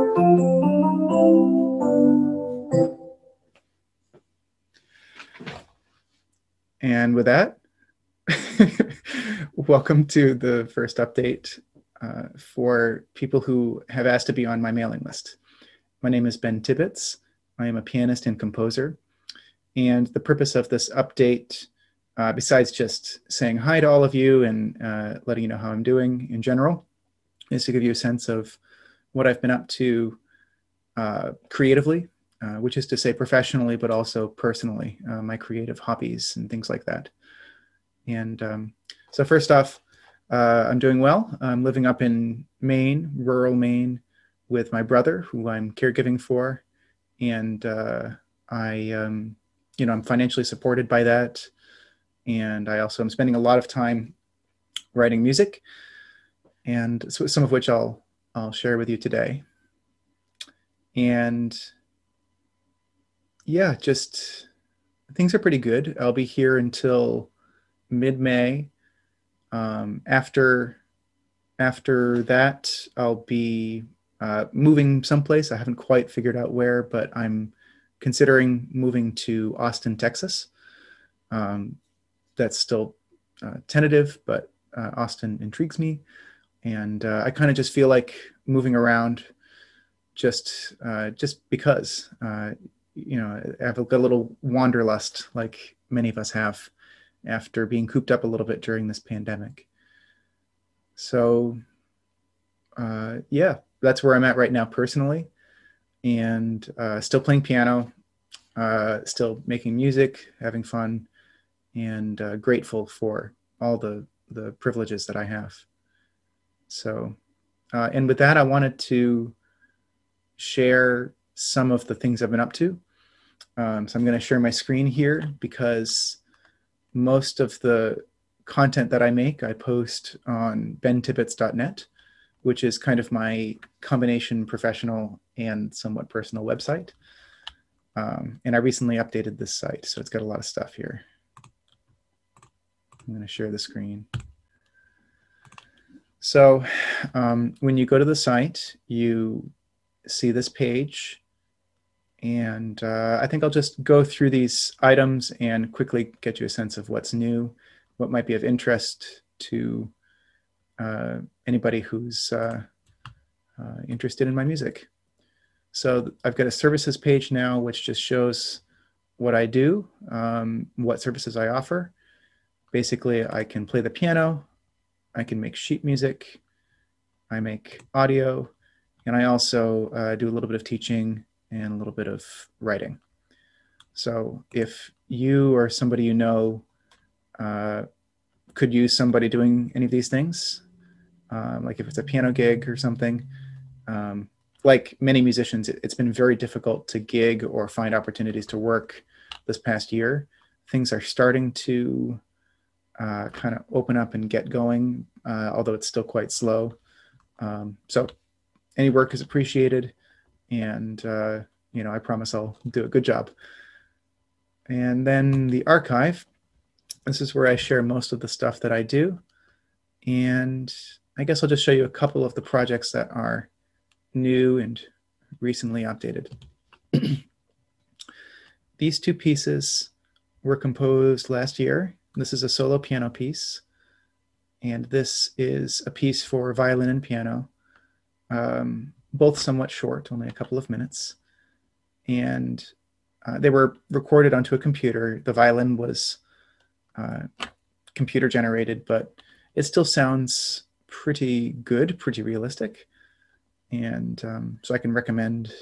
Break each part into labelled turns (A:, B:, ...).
A: And with that, welcome to the first update for people who have asked to be on my mailing list. My name is Ben Tibbetts. I am a pianist and composer. And the purpose of this update, besides just saying hi to all of you and letting you know how I'm doing in general, is to give you a sense of what I've been up to creatively, which is to say professionally, but also personally, my creative hobbies and things like that. And so first off, I'm doing well. I'm living up in Maine, rural Maine, with my brother, who I'm caregiving for, and I'm financially supported by that, and I also am spending a lot of time writing music, and so some of which I'll share with you today. And yeah, just things are pretty good. I'll be here until mid-May. After that, I'll be moving someplace. I haven't quite figured out where, but I'm considering moving to Austin, Texas. That's still tentative, but Austin intrigues me. And I kind of just feel like moving around just because, I have a little wanderlust like many of us have after being cooped up a little bit during this pandemic. So yeah, that's where I'm at right now personally, and still playing piano, still making music, having fun, and grateful for all the privileges that I have. So, and with that, I wanted to share some of the things I've been up to. So I'm going to share my screen here because most of the content that I make, I post on bentibbetts.net, which is kind of my combination professional and somewhat personal website. And I recently updated this site, so it's got a lot of stuff here. I'm going to share the screen. So when you go to the site, you see this page. And I think I'll just go through these items and quickly get you a sense of what's new, what might be of interest to anybody who's interested in my music. So I've got a services page now, which just shows what I do, what services I offer. Basically, I can play the piano, I can make sheet music, I make audio, and I also do a little bit of teaching and a little bit of writing. So if you or somebody you know could use somebody doing any of these things, like if it's a piano gig or something, like many musicians, it's been very difficult to gig or find opportunities to work this past year. Things are starting to kind of open up and get going, although it's still quite slow. So any work is appreciated, and I promise I'll do a good job. And then the archive. This is where I share most of the stuff that I do. And I guess I'll just show you a couple of the projects that are new and recently updated. These two pieces were composed last year. This is a solo piano piece, and this is a piece for violin and piano, both somewhat short, only a couple of minutes. And they were recorded onto a computer. The violin was computer generated, but it still sounds pretty good, pretty realistic. And so I can recommend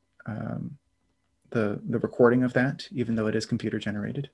A: the recording of that, even though it is computer generated.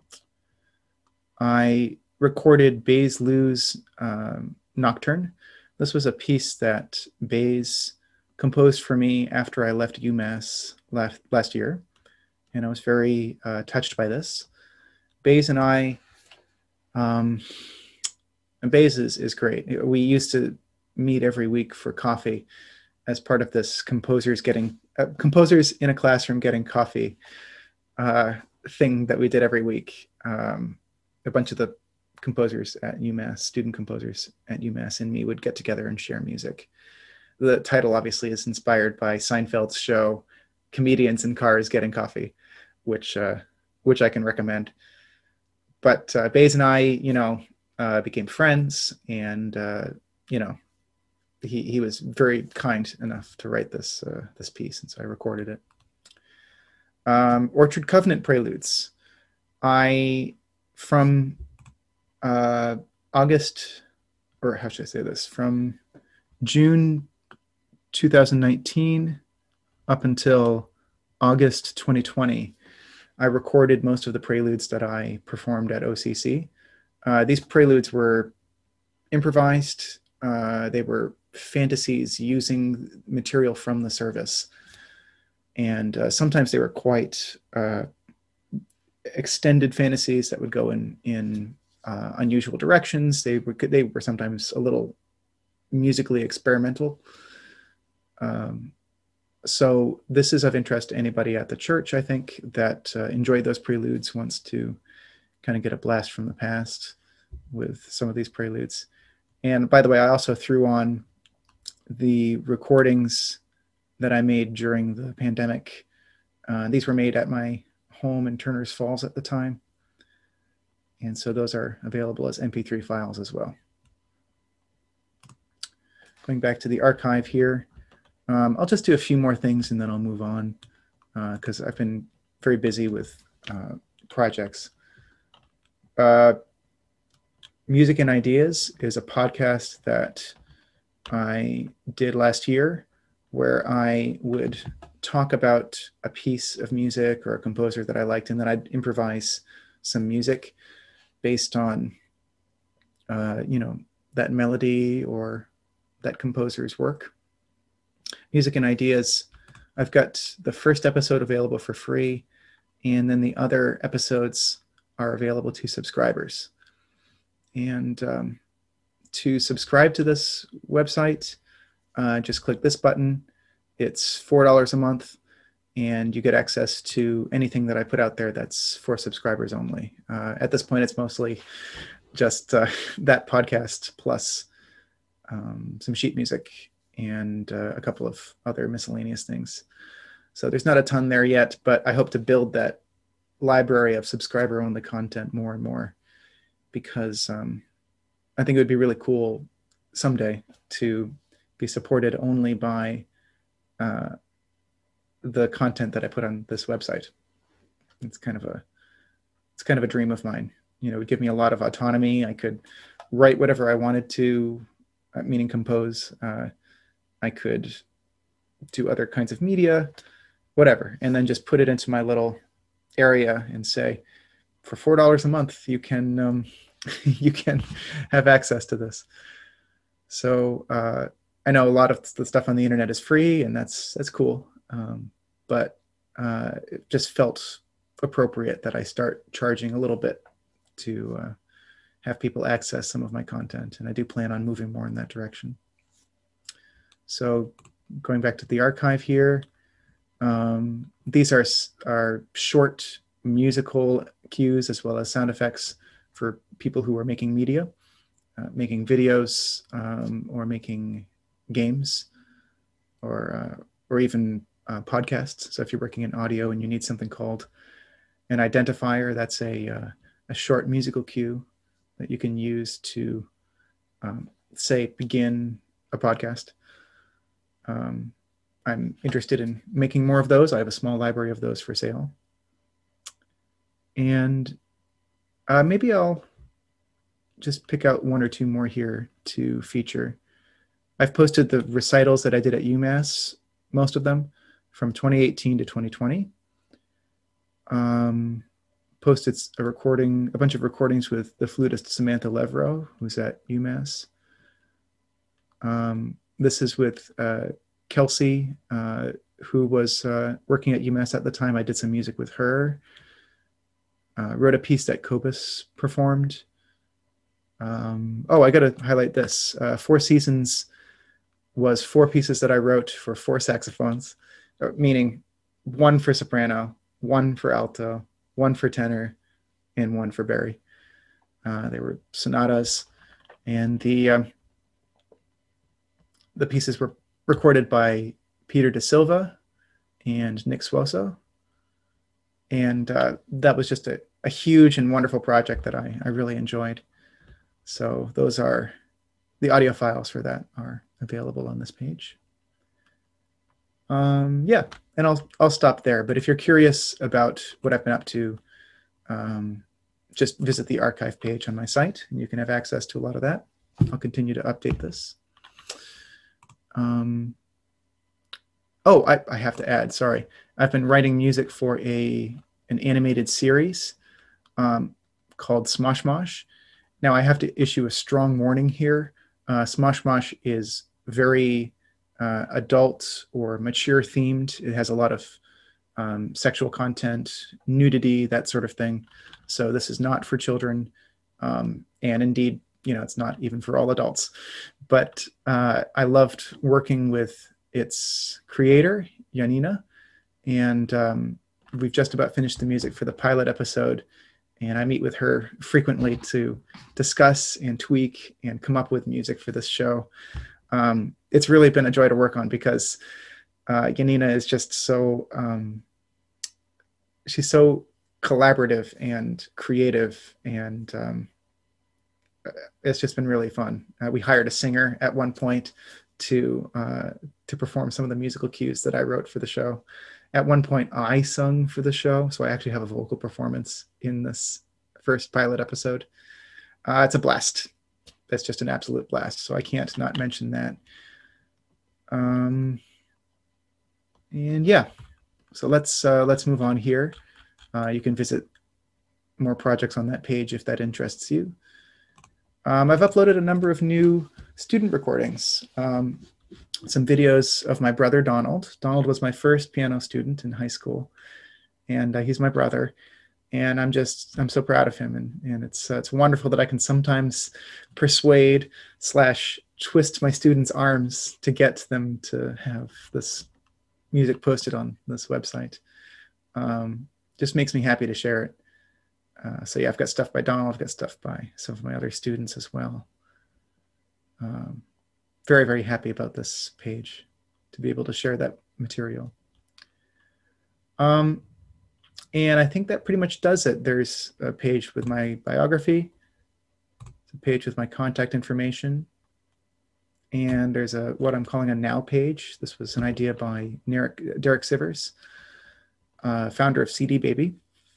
A: I recorded Bays Lou's Nocturne. This was a piece that Bays composed for me after I left UMass last year, and I was very touched by this. Bays and I, and Bays is great. We used to meet every week for coffee as part of this composers in a classroom getting coffee thing that we did every week. A bunch of the composers at UMass, student composers at UMass, and me would get together and share music. the title obviously is inspired by Seinfeld's show, Comedians in Cars Getting Coffee, which I can recommend. But Bays and I, became friends, and he was very kind enough to write this piece, and so I recorded it. Orchard Covenant Preludes. From August, or how should I say this? From June 2019 up until August 2020, I recorded most of the preludes that I performed at OCC. These preludes were improvised. They were fantasies using material from the service. And sometimes they were quite extended fantasies that would go in unusual directions. They were sometimes a little musically experimental. So this is of interest to anybody at the church, I think, that enjoyed those preludes, wants to kind of get a blast from the past with some of these preludes. And by the way, I also threw on the recordings that I made during the pandemic. These were made at my home in Turner's Falls at the time. And so those are available as MP3 files as well. Going back to the archive here, I'll just do a few more things and then I'll move on because I've been very busy with projects. Music and Ideas is a podcast that I did last year where I would talk about a piece of music or a composer that I liked, and then I'd improvise some music based on, that melody or that composer's work. Music and Ideas, I've got the first episode available for free, and then the other episodes are available to subscribers. And to subscribe to this website, just click this button. It's $4 a month, and you get access to anything that I put out there that's for subscribers only. At this point, it's mostly just that podcast plus some sheet music and a couple of other miscellaneous things. So there's not a ton there yet, but I hope to build that library of subscriber-only content more and more, because I think it would be really cool someday to be supported only by the content that I put on this website. It's kind of a dream of mine. It would give me a lot of autonomy. I could write whatever I wanted to, meaning compose. I could do other kinds of media, whatever, and then just put it into my little area and say, for $4 a month, you can you can have access to this. So I know a lot of the stuff on the internet is free, and that's cool. But it just felt appropriate that I start charging a little bit to have people access some of my content. And I do plan on moving more in that direction. So going back to the archive here, these are short musical cues as well as sound effects for people who are making media, making videos, or making games, or even podcasts. So if you're working in audio and you need something called an identifier, that's a short musical cue that you can use to, say, begin a podcast. I'm interested in making more of those. I have a small library of those for sale. And maybe I'll just pick out one or two more here to feature. I've posted the recitals that I did at UMass, most of them, from 2018 to 2020. Posted a bunch of recordings with the flutist Samantha Levrow, who's at UMass. This is with Kelsey, who was working at UMass at the time. I did some music with her. Wrote a piece that Cobus performed. I got to highlight this. Four Seasons was 4 pieces that I wrote for 4 saxophones, meaning 1 for soprano, 1 for alto, 1 for tenor, and 1 for Barry. They were sonatas, and the pieces were recorded by Peter Da Silva and Nick Suoso. And that was just a huge and wonderful project that I really enjoyed. So those are the audio files for that are available on this page. Yeah, and I'll stop there. But if you're curious about what I've been up to, just visit the archive page on my site, and you can have access to a lot of that. I'll continue to update this. Oh, I have to add, sorry. I've been writing music for an animated series called Smosh Mosh. Now I have to issue a strong warning here. Smosh Mosh is very adult or mature themed. It has a lot of sexual content, nudity, that sort of thing. So this is not for children. And indeed, it's not even for all adults. But I loved working with its creator, Janina, and we've just about finished the music for the pilot episode. And I meet with her frequently to discuss and tweak and come up with music for this show. It's really been a joy to work on because Janina is just so, she's so collaborative and creative, and it's just been really fun. We hired a singer at one point to perform some of the musical cues that I wrote for the show. At one point, I sung for the show, so I actually have a vocal performance in this first pilot episode. It's a blast. It's just an absolute blast, so I can't not mention that. And yeah, so let's move on here. You can visit more projects on that page if that interests you. I've uploaded a number of new student recordings. Some videos of my brother, Donald. Donald was my first piano student in high school, and he's my brother. And I'm so proud of him. And it's wonderful that I can sometimes persuade / twist my students' arms to get them to have this music posted on this website. Just makes me happy to share it. So yeah, I've got stuff by Donald, I've got stuff by some of my other students as well. Very, very happy about this page to be able to share that material. And I think that pretty much does it. There's a page with my biography, a page with my contact information, and there's what I'm calling a now page. This was an idea by Derek Sivers, founder of CD Baby.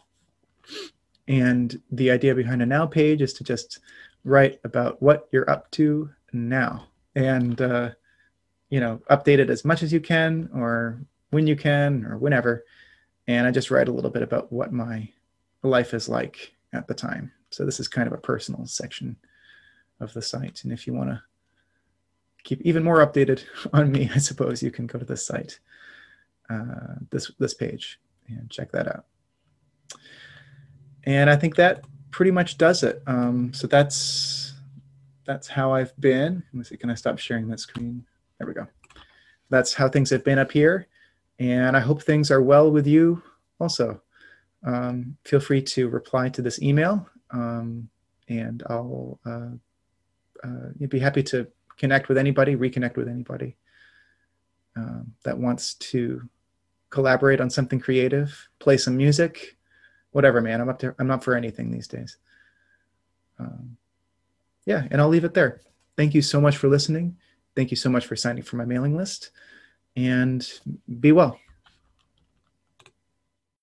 A: And the idea behind a now page is to just write about what you're up to now, and update it as much as you can, or when you can, or whenever. And I just write a little bit about what my life is like at the time. So this is kind of a personal section of the site. And if you want to keep even more updated on me, I suppose you can go to this site, this page, and check that out. And I think that pretty much does it. So that's how I've been. Let me see, can I stop sharing that screen? There we go. That's how things have been up here. And I hope things are well with you also. Feel free to reply to this email, and I'll be happy to reconnect with anybody that wants to collaborate on something creative, play some music, whatever, man. I'm up for anything these days. Yeah, and I'll leave it there. Thank you so much for listening. Thank you so much for signing for my mailing list, and be well.